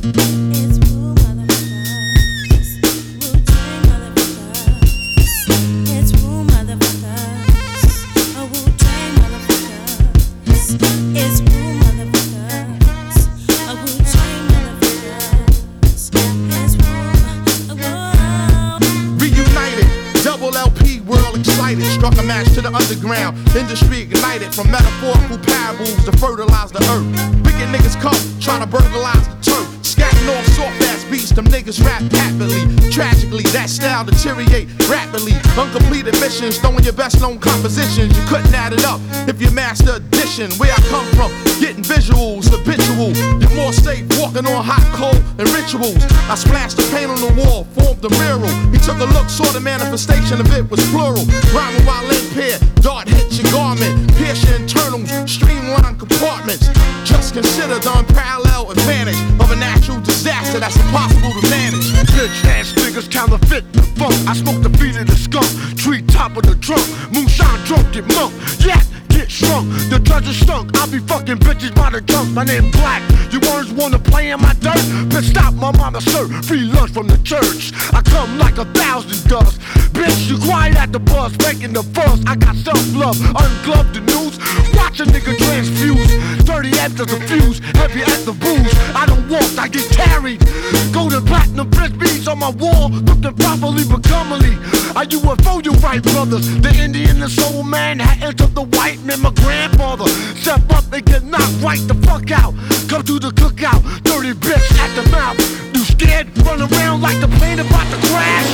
Struck a match to the underground. Industry ignited from metaphorical parables to fertilize the earth. Wicked niggas come, trying to burglarize the turf. Scatting off soft-ass beats, them niggas rap happily. Tragically, that style deteriorate rapidly. Uncompleted missions, throwing your best-known compositions. You couldn't add it up if you master addition. Where I come from, getting visuals, habitual. You're more safe walking on hot coal and rituals. I splashed the paint on the wall, formed a mural. He took a look, saw the manifestation of it was plural. Rhyming while impaired, dart hits your garment. Pierce your internals, streamline compartments. Just consider the unparalleled advantage of a natural disaster that's impossible to manage. Bitch ass niggas counterfeit the funk. I smoke the feet of the skunk, tree top of the trunk. Moonshine drunk, get monk, yeah, get shrunk. The treasure stunk, I be fucking bitches by the junk. My name Black, you words wanna play in my dirt? Bitch stop, my mama serve free lunch from the church. I come like 1,000 dust. Bitch, you quiet at the bus, making the fuss. I got self-love, ungloved the news. Watch a nigga transfuse. 30 after the fuse, heavy at the booze. I don't walk, I get carried. Golden platinum frisbees on my wall, looking properly but comely. I UFO you right, brothers. The Indian and soul man had entered the white man. My grandfather step up and get knocked right the fuck out. Come to the cookout, dirty bitch at the mouth. You scared? Run around like the plane about to crash.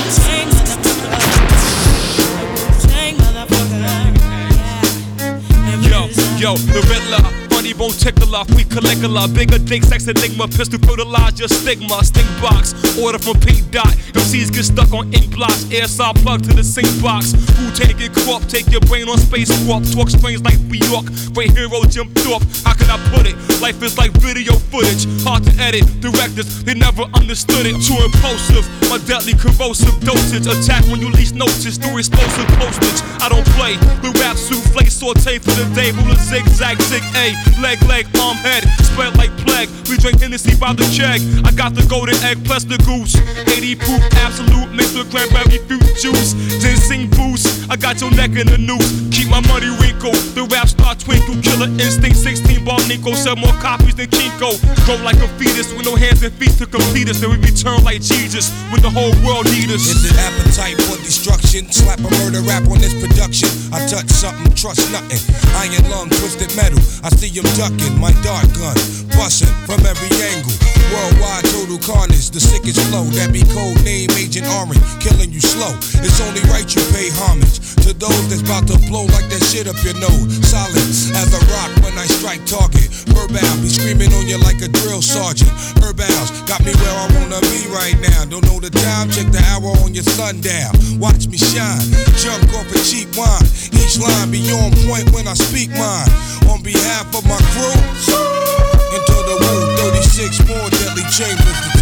Yo, the Riddler, funny bone tickler, free caligula, bigger dick, sex enigma, pistol fertilize your stigma, stink box, order from Pink Dot, MCs get stuck on ink blocks, air saw plug to the sink box, who take it crop, take your brain on space warp, talk strange like New York, great hero Jim Thorpe, how can I put it, life is like video footage, hard to edit, directors, they never understood it, too impulsive, my deadly corrosive dosage, attack when you least notice, through explosive postage, I don't play, the rap souffle, saute for the day, ruler zigzag, zig A, leg, arm, head, spread like plague. We drink Hennessy by the keg. I got the golden egg plus the goose. 80 proof, absolute, mixed with cranberry fruit juice. Ginseng boost, I got your neck in the noose. Keep my money wrinkled, the rap star twinkle. Killer instinct, 16 ball Nico. Sell more copies than Kinko. Grow like a fetus with no hands and feet to complete us. Then we return like Jesus when the whole world need us. Is it appetite for destruction? Slap a murder rap on this production. I touch something, trust nothing. Iron lung, twisted metal. I see him ducking, my dart gun, busting from every angle. Worldwide total carnage, the sickest flow. That be code name Agent Orange, killing you slow. It's only right you pay homage to those that's about to blow like that shit up your nose. Solid as a rock when I strike target. Verbal be screaming on you like a drill sergeant. Herbals got me where I wanna be right now. Don't know the time, check the hour on your sundial. Watch me shine, jump off a cheap wine. Each line be on point when I speak mine. On behalf of my crew, into the woo, 36 more deadly chambers.